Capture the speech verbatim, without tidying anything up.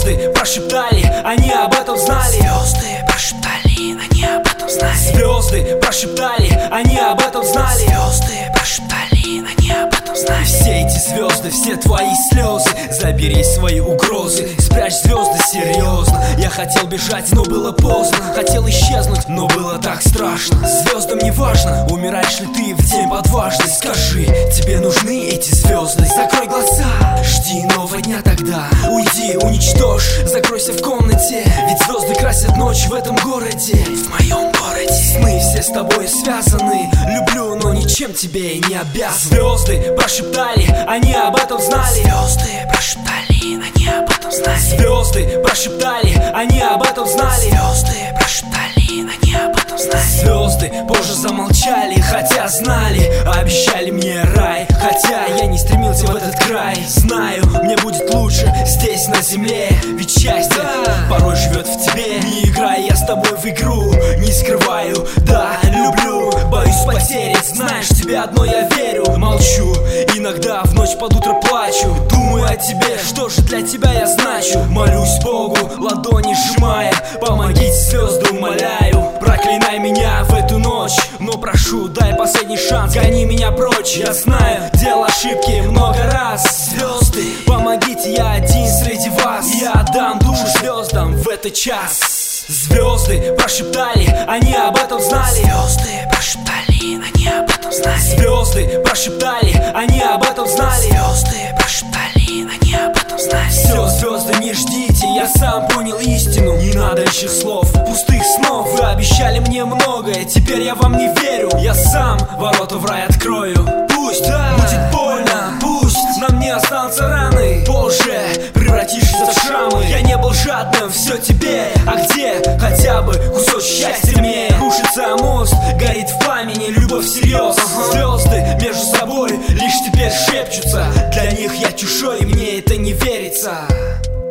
Звезды прошептали, они об этом знали. Звезды прошептали, они об этом знали. Звезды прошептали, они об этом знали. Звезды прошептали, они об этом знали. Все эти звезды, все твои слезы, забери свои угрозы, спрячь звезды серьезно. Я хотел бежать, но было поздно. Хотел исчезнуть, но было так страшно. Звездам не важно, умираешь ли ты в день подважный. Скажи, тебе нужны эти звезды? Закрой глаза, жди нового дня тогда. Уйди, уничтожь, закройся в комнате. Ведь звезды красят ночь в этом городе, В моем городе. Сны все с тобой связаны. Люблю, но ничем тебе не обязан. Звезды прошептали, они об этом знали. Звезды прошептали, они об этом знали. Звезды прошептали, они об этом знали. Звезды прошептали, они об этом знали. Звезды позже замолчали, хотя знали, обещали мне рай. Хотя я не стремился в этот край. Знаю, мне будет лучше здесь на земле. Ведь счастье порой живет в тебе. Не играя я с тобой в игру, не скрываю, да, люблю. Боюсь потерять, знаешь, тебе одно я верю. Молчу, иногда в ночь под утро плачу. Думаю о тебе, что же для тебя я значу. Молюсь Богу, ладони сжимая. Помогите, звезды, умоляю. Проклинай меня в эту ночь, но прошу, дай последний шанс. Гони меня прочь, я знаю, делал ошибки много раз. Звезды, помогите, я один среди вас. Я отдам душу звездам в этот час. Звезды прошептали, они об этом знали. Звезды прошептали, они об этом знали. Звезды прошептали, они об этом знали. Звезды прошептали, они об этом знали. Все, звезды, не ждите, я сам понял истину. Не надо еще слов, пустых снов. Вы обещали мне многое, теперь я вам не верю. Я сам ворота в рай открою. Пусть да, будет больно, пусть нам не останутся раны. Позже превратишься в шрамы. Я не был жадным, все тебе. А где хотя бы кусочек счастья мне? Рушится мост, горит в пламени любовь всерьез. Звезды между собой лишь теперь шепчутся. Для них я чужой, и мне это не верится.